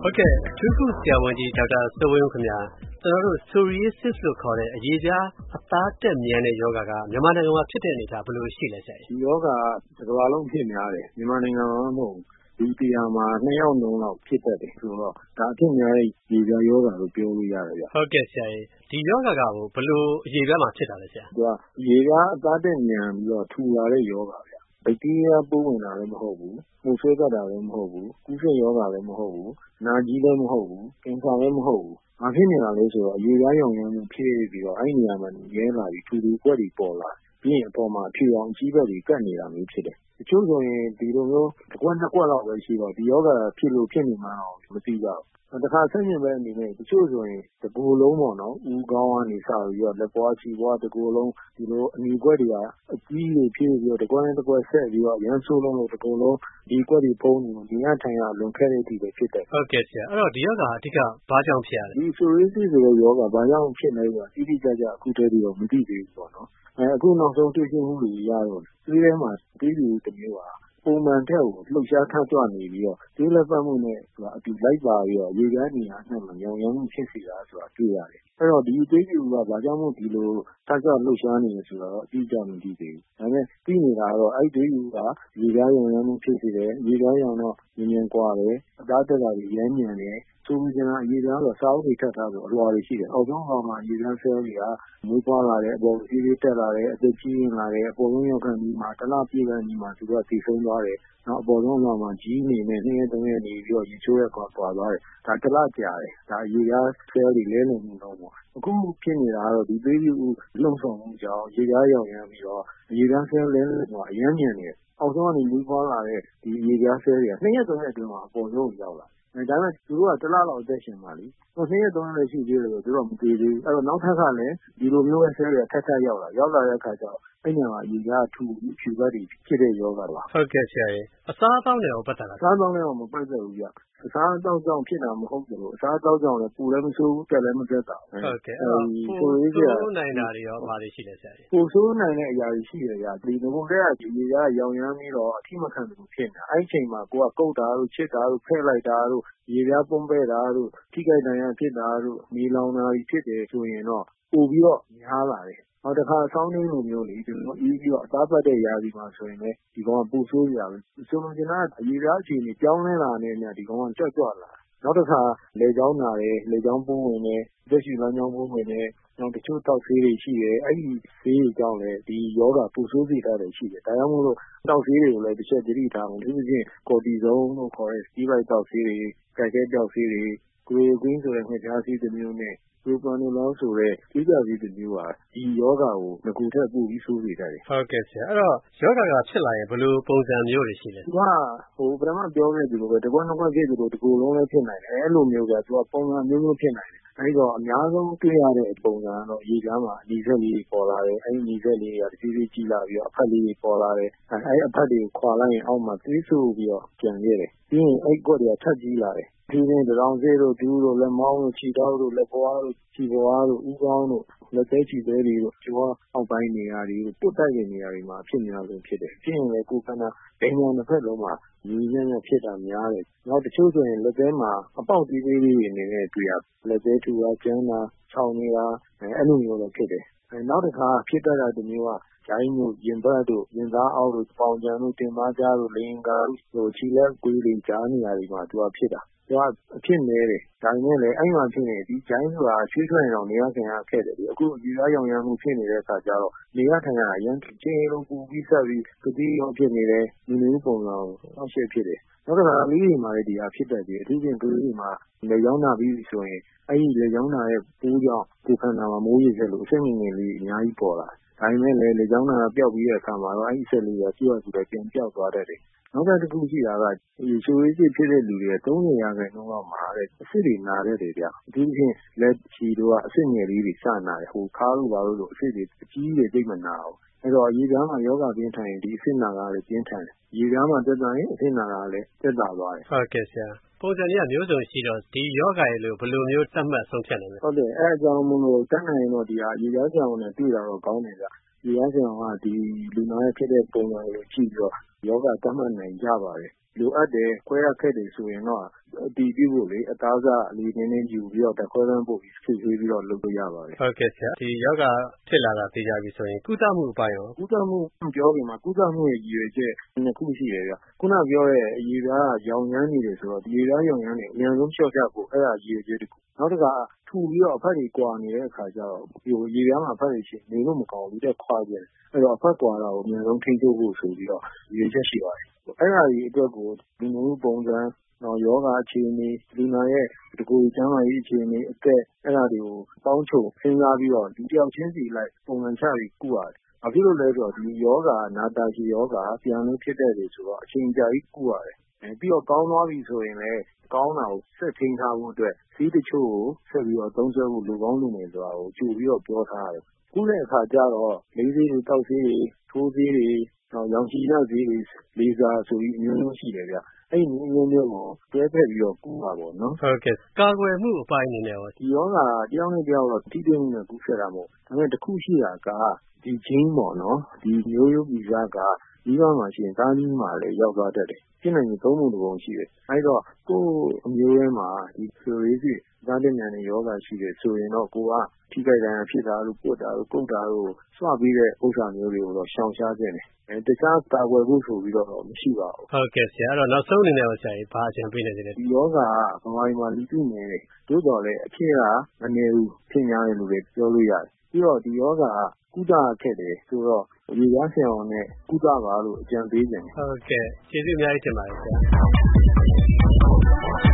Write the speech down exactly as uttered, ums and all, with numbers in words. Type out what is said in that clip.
ဟုတ်ကဲ့အထူးကုဆရာဝန်ကြီးဒေါက်တာစိုးဝင်းခင်ဗျာကျွန်တော်တို့ psoriasis လို့ခေါ်တဲ့အရေပြားအသားတက်မြန်တဲ့ယောဂကမြန်မာနိုင်ငံမှာဖြစ်တဲ့အနေအထားဘယ်လိုရှိလဲဆရာဒီယောဂကတစ်ကမ္ဘာလုံးဖြစ်များတယ်မြန်မာနိုင်ငံမှာမဟုတ်ဘူးဒီတရားမှာနှစ်ယောက်လုံးလောက်ဖြစ်တတ်တယ်ဆိုတော့ဒါအဖြစ်များတဲ့ရေပြားယောဂလို့ပြောလို့ရတယ်ဗျဟုတ်ကဲ့ဆရာဒီယောဂကဘယ်လိုအရေပြားမှာဖြစ်တာလဲဆရာသူကရေပြားအသားတက်မြန်ပြီးတော့ထူလာတဲ့ယောဂဗျဘက်တီးရီးယားပိုးဝင်တာလည်းမဟုတ်ဘူးမှုဆွဲတတ်တာလည်းမဟုတ်ဘူးကူးစက်ယောဂလည်းမဟုတ်ဘူးနာကြီးလည်းမဟုတ်ဘူးကင်ဆာလည်းမဟုတ်ဘူးဘာဖြစ်နေတာလဲဆိုတော့ရေပြားရောင်ရမ်းမှုဖြစ်ပြီးတော့အဲ့ဒီနေရာမှာရဲလာပြီးထူထူကွက်တွေပေါ်လာပြီးရင်အပေါ်မှာအဖြူအောင်ကြီးဘက်တွေကတ်နေတာမျိုးဖြစ်တယ်တချို့ဆိုရင်ဒီလိုမျိုးတစ်ကွက်နှစ်ကွက်လောက်ပဲရှိတော့ဒီယောဂဖြစ်လို့ဖြစ်နေမှတော့မသိကြဘူးတခါဆက်ရင်ပဲအနေနဲ့တချို့ဆိုရင်တကူလုံးပေါ့နော်ဦးကောင်းကနေစပြီးတော့လက်ပွားချီပွားတကူလုံးဒီလိုအနီကွက်တွေကအကြီးတွေဖြစ်ပြီးတော့တကွက်နဲ့တကွက်ဆက်ပြီးတော့ရမ်းဆိုးလုံးလို့တကူလုံးဒီကွက်တွေပုံနေဒီကထိုင်ရလွန်ခဲ့တဲ့အထိပဲဖြစ်တယ်ဟုတ်ကဲ့ဆရာအဲ့တော့ဒီယောဂအဓိကဘာကြောင့်ဖြစ်ရလဲဒီ psoriasis ဆိုတဲ့ယောဂဘာကြောင့်ဖြစ်လဲဆိုတာတိတိကျကျအခုတည်းကမသိသေးဘူးပေါ့နော်အဲအခုနောက်ဆုံးတွေ့ရှိမှုတွေရတော့ဒီထဲမှာဒီလူတစ်မျိုးပါပုံမှန်တဲ့ကိုလှုပ်ရှားထကြွနေပြီးတော့ဒီလက်ပတ်မှုနဲ့ဆိုတာအတူလိုက်ပါပြီးတော့ရေကန်းနေရာနဲ့မှညောင်ရမ်းမှုဖြစ်စီတာဆိုတာတွေ့ရတယ်အဲ့တော့ဒီအသေးကြီးကဘာကြောင့်မို့ဒီလိုထကြွလှုပ်ရှားနေလဲဆိုတော့အတိအကျမသိသေးဘူးဒါပေမဲ့ပြီးနေတာကတော့အဲ့ဒီသေးကြီးကရေကန်းရောင်ရမ်းမှုဖြစ်စီတယ်ရေကန်းရောင်တော့မြင်မြင်ကွာတယ်အသားတက်တာတွေရမ်းမြန်တယ်ဆိုပြီးကျန်အရေပြားဆိုစာအုပ်တွေထပ်ထားဆိုအလွာတွေရှိတယ်အောက်ဆုံးကောင်မှာအရေပြားဆဲတွေကမွေးဖွားလာတယ်အပေါ်ကြီးကြီးတက်လာတယ်အသက်ကြီးရင်လာတယ်အပေါ်ဆုံးရောက်ခံပြီးမှတလားပြေးကန်ပြီးမှသူကသိဆုံးသွားတယ်နောက်အပေါ်ဆုံးလောက်မှကြီးနေနဲ့နှစ်ရက်သုံးရက်နေပြီးတော့ရေချိုးရက်ကွာသွားသွားတယ်ဒါတလားကြာတယ်ဒါအရေပြားဆဲတွေလဲလုံမှုတော့ပေါ့အခုဖြစ်နေတာကတော့ဒီသေးကြီးလှုံ့ဆော်မှုကြောင့်ရေပြားရောင်ရမ်းပြီးတော့အရေပြားဆဲလဲလုံမှုအရမ်းမြန်နေတယ်အောက်ဆုံးကနေမွေးဖွားလာတဲ့ဒီရေပြားဆဲတွေကနှစ်ရက်သုံးရက်အတွင်းမှာအပေါ်ဆုံးရောက်လာဒါပေမဲ့သူတို့ကတစ်လလောက်အသက်ရှင်ပါလိမ့်နှစ်ရက်သုံးရက်လည်းရှိသေးတယ်ဆိုသူတို့ကမသေးသေးဘူးအဲ့တော့နောက်ထပ်ကလည်းဒီလိုမျိုးပဲဆဲတွေကထပ်ထပ်ရောက်လာရောက်လာတဲ့အခါကျတော့အဲ့ညမှာရေကထူဖြူဘက်တွေဖြစ်တဲ့ယောဂတော့ဟုတ်ကဲ့ဆရာကြီးအစားအသောက်နဲ့ရောပတ်တာလားအစားအသောက်နဲ့တော့မပတ်သက်ဘူးဗျအစားအသောက်ကြောင့်ဖြစ်တာမဟုတ်ဘူးလို့အစားအသောက်ကြောင့်လည်းပူလည်းမဆိုးဘူးတက်လည်းမတက်တာဟုတ်ကဲ့အဲ့တော့ပိုဆိုးနိုင်တာတွေရောဘာတွေရှိလဲဆရာကြီးပိုဆိုးနိုင်တဲ့အရာတွေရှိတယ်ဗျဒီဘုံတဲ့ကဒီရေကရောင်ရမ်းပြီးတော့အထိမခံဘူးဖြစ်နေတာအဲ့ဒီချိန်မှာကိုကကုတ်တာတို့ချစ်တာတို့ဖဲ့လိုက်တာတို့ရေပြားပုံးပဲ့တာတို့ထိခိုက်ဒဏ်ရာဖြစ်တာတို့မီလောင်တာတွေဖြစ်တယ်ဆိုရင်တော့ပိုပြီးတော့များလာတယ်နောက်တစ်ခါအဆောင်နှင်းလိုမျိုးလေဒီလိုအေးပြီးတော့အသားပတ်တဲ့ຢာဒီမှာဆိုရင်လည်းဒီကောင်ကပိုဆိုးကြပဲဆိုလိုချင်တာကအရေပြားအခြေအနေပြောင်းလဲလာနေတယ်ဒီကောင်ကတက်ကြွလာနောက်တစ်ခါလေချောင်းနာတယ်လေချောင်းပိုးဝင်တယ်သက်ရှိလမ်းကြောင်းပိုးဝင်တယ်နောက်တချို့တောက်ဆေးတွေရှိတယ်အဲ့ဒီဆေးတွေကြောင့်လည်းဒီယောဂပူဆိုးစေတာတွေရှိတယ်ဒါကြောင့်မို့လို့တောက်ဆေးတွေကိုလည်းတစ်ချက်ကြည့်ထားအောင်ဒီလိုချင်းကော်တီဇုန်းလို့ခေါ်တဲ့စတီးဘိုက်တောက်ဆေးတွေကဲကဲတောက်ဆေးတွေကိုရီကွင်းဆိုတဲ့ငှက်ပြားဆေးတစ်မျိုးနဲ့ပရိုပန်နိုလောဆိုတဲ့ကြေးကြဆေးတစ်မျိုးပါဒီယောဂကိုငကူထက်ပိုပြီးဆိုးစေတတ်တယ်ဟုတ်ကဲ့ဆရာအဲ့တော့ယောဂကဖြစ်လာရင်ဘယ်လိုပုံစံမျိုးတွေရှိလဲသူကဟိုပထမပြောခဲ့သလိုပဲတစ်ခွက်နှစ်ခွက်ဖြစ်သလိုတစ်ခုလုံးလည်းဖြစ်နိုင်တယ်အဲ့လိုမျိုးကသူကပုံစံမျိုးမျိုးဖြစ်နိုင်တယ်အဲ့တော့အများဆုံးတွေ့ရတဲ့ပုံစံကတော့ရေကမ်းမှာအနီဆက်လေးတွေပေါ်လာတယ်အဲ့ဒီအနီဆက်လေးတွေကတစ်စီးစီးကြီးလာပြီးတော့အဖက်လေးတွေပေါ်လာတယ်အဲ့အဖက်တွေကိုခွာလိုက်ရင်အောက်မှာသွေးဆူပြီးတော့ပြန်ခဲ့တယ်ပြီးရင်အဲ့ကွက်တွေကထပ်ကြီးလာတယ်ဒီနေ့တရောင်စေးတို့ဒူးတို့လက်မောင်းတို့ခြေထောက်တို့လက်ပွားတို့ခြေပွားတို့ဦးခေါင်းတို့လက်သေးခြေသေးတွေတို့ကျောအောက်ပိုင်းနေရာတွေပုတ်တိုက်တဲ့နေရာတွေမှာဖြစ်များဆုံးဖြစ်တယ်ဖြစ်ရင်လည်းကိုယ်ခန္ဓာဒိန်ညာတစ်ဖက်လုံးမှာညီညံ့ညံ့ဖြစ်တာများတယ်နောက်တချို့ဆိုရင်လက်သေးမှာအပေါက်သေးသေးလေးတွေနေနေတွေ့ရလက်သေးထူတာကျန်းတာခြောင်နေတာအဲ့လိုမျိုးလည်းဖြစ်တယ်နောက်တစ်ခါဖြစ်တတ်တာတစ်မျိုးကဂျိုင်းတို့ရင်ဘတ်တို့ရင်သားအောက်တို့ပေါင်ကြံတို့တင်မကြားတို့လင်ကာတို့ခြေလက်ကွေးတွေကြားနေရာတွေမှာသူကဖြစ်တာသူကအဖြစ်နေတယ်ဒါပေမဲ့လည်းအဲ့မှာဖြစ်နေဒီဂျိုင်းဆိုတာချွေးထွက်ရင်တော့နေရာဆိုင်ရာခက်တယ်ဒီအခုဒီသားရောင်ရမ်းမှုဖြစ်နေတဲ့အခါကျတော့နေရာထိုင်ရအရင်ချင်းလုံးပူပြီးဆက်ပြီးကတိရောဖြစ်နေတယ်ဒီလိုပုံစံအောက်ရှက်ဖြစ်တယ်နောက်တစ်ခါလေးတွေမှာလည်းဒီဟာဖြစ်တတ်တယ်အထူးဖြင့်ကလေးတွေမှာလေရောင်းနာပြီးဆိုရင်အဲ့ဒီလေရောင်းနာရဲ့ပိုးကြောင့်ကိုယ်ခန္ဓာမှာမိုးရေဆက်လို့အစိမ့်ငယ်ငယ်လေးအများကြီးပေါ်လာဒါပေမဲ့လည်းလေကြောင်းနာပျောက်ပြီးတဲ့အခါမှာတော့အဲ့ဒီဆက်လေးကပြုတ်ရသူလည်းပြန်ပျောက်သွားတတ်တယ်နောက်တစ်ခုရှိတာကဒီချိုးရည်ဖြစ်တဲ့လူတွေသုံးဆယ်ရာခိုင်နှုန်းလောက်မှာတဲ့အစ်စ်တွေနာတဲ့တွေဗျအထူးဖြင့်လက်ချီတို့ကအစ်စ်ငယ်လေးတွေစနာတယ်ဟိုခါးတို့ဘာလို့လို့အစ်စ်တွေအကြီးတွေတိတ်မနာဘူးအဲ့တော့ရေပြားမှာယောဂပြင်းထန်ရင်ဒီအစ်စ်နာကလည်းပြင်းထန်တယ်ရေပြားမှာတက်တာရင်အစ်စ်နာကလည်းတက်တာသွားတယ်ဟုတ်ကဲ့ဆရာပုံစံကြီးကမျိုးစုံရှိတော့ဒီယောဂရဲ့လို့ဘယ်လိုမျိုးသတ်မှတ်ဆုံးဖြတ်နိုင်လဲဟုတ်တယ်အဲ့အကြောင်းမို့လို့တတ်နိုင်ရင်တော့ဒီဟာရေပြားကြောင်နဲ့တွေ့တာတော့ကောင်းတယ်ဗျဒီအကြောင်ကဒီလူနာရဲ့ဖြစ်တဲ့ပုံစံကိုကြည့်ပြီးတော့ယောဂသတ်မှတ်နိုင်ကြပါတယ်လိုအပ်တယ်ခွဲရခက်တယ်ဆိုရင်တော့အတည်ပြုဖို့လေအသားစားလေးနည်းနည်းယူပြီးတော့ခွဲရမ်းဖို့ဖြစ်ဖြစ်ပြီးတော့လုပ်လို့ရပါတယ်ဟုတ်ကဲ့ဆရာဒီယောဂဖြစ်လာတာသိကြပြီဆိုရင်ကုသမှုအပိုင်းရောကုသမှုပြောပြီးမှကုသမှုရဲ့ရည်ရွယ်ချက်နှစ်ခုရှိတယ်ဗျခုနပြောတဲ့အရေးပြားရောင်ရမ်းနေတယ်ဆိုတော့ဒီရေးပြားရောင်ရမ်းနေအများဆုံးလျှော့ချဖို့အဲ့ဒါရည်ရွယ်ချက်တစ်ခုနောက်တစ်ခါထူပြီးတော့အဖက်တွေကွာနေတဲ့အခါကျတော့ဒီရေပြားမှာအဖက်တွေရှိနေလို့မကောင်းဘူးတက်ခွာကျင်အဲ့တော့အဖက်ကွာတာကိုအများဆုံးထိန်းချုပ်ဖို့ဆိုပြီးတော့ရည်ရွယ်ချက်ရှိပါတယ်အဲ့ဒါကြီးအတွက်ကိုဒီမျိုးပုံစံတော့ယောဂအခြေအနေလူနာရဲ့တကူကျန်းမာရေးအခြေအနေအသက်အဲ့ဒါတွေကိုပေါင်းချုပ်စဉ်းစားပြီးတော့ဒီတယောက်ချင်းစီလိုက်ပုံစံချပြီးကုရတယ်။ဘာဖြစ်လို့လဲဆိုတော့ဒီယောဂနာတာရှည်ယောဂပြန်လို့ဖြစ်တဲ့တွေဆိုတော့အချိန်ကြာကြီးကုရတယ်။အဲပြီးတော့ကောင်းသွားပြီဆိုရင်လည်းကောင်းတာကိုဆက်ထိန်းထားဖို့အတွက်စီးတချို့ကိုဆက်ပြီးတော့သုံးစွဲဖို့လူကောင်းလူငယ်ဆိုတာကိုကြိုပြီးတော့ပြောထားရတယ်။ကုတဲ့အခါကျတော့လေးသေးတွေတောက်သေးတွေထိုးသေးတွေတော့ရောင်ချီနောက်သေးတွေလေးစားဆိုပြီးအမျိုးမျိုးရှိတယ်ဗျ။အဲ့ဒီမျိုးမျိုးကိုတွဲဖက်ပြီးတော့ကူတာပေါ့နော်ဟုတ်ကဲ့ကာကွယ်မှုအပိုင်းအနေနဲ့ရောဒီယောဂတယောက်နဲ့တယောက်တော့ထိတွေ့မှုနဲ့ကူးဆက်တာမဟုတ်ဒါပေမဲ့တစ်ခုရှိတာကဒီဂျင်းပေါ့နော်ဒီမျိုးရိုးဗီဇကဒီကမှာရှိရင်သားကြီးမှာလည်းရောက်သွားတတ်တယ်ဖြစ်နိုင်ရင်သုံးမှုတစ်ပုံရှိတယ်အဲ့တော့ကိုယ်အမျိုးရဲမှာဒီဆိုရေးစီသားတဲ့ညာနဲ့ယောဂရှိတယ်ဆိုရင်တော့ကိုကထိခိုက်ဒဏ်ရာဖြစ်တာလို့ပုတ်တာလို့ကုတ်တာလို့စွပြီးတဲ့ဥစ္စာမျိုးတွေကိုတော့ရှောင်ရှားခြင်းတယ်အဲတခြားကာကွယ်ဖို့ဆိုပြီးတော့မရှိပါဘူးဟုတ်ကဲ့ဆရာအဲ့တော့နောက်ဆုံးအနေနဲ့ဆရာကြီးဘာအကြံပေးနေသေးလဲဒီယောဂကဗမာပြည်မှာလူသိနေတယ်တိုးတော်လည်းအဖြစ်ကမနေဘူးဖြစ်များတယ်လို့လည်းပြောလို့ရတယ်ပြီးတော့ဒီယောဂကကုသခဲ့တယ်ဆိုတော့ရေရဆရာဝန်နဲ့ကုသပါလို့အကြံပေးခြင်းဟုတ်ကဲ့ကျေးဇူးအများကြီးတင်ပါတယ်ဆရာ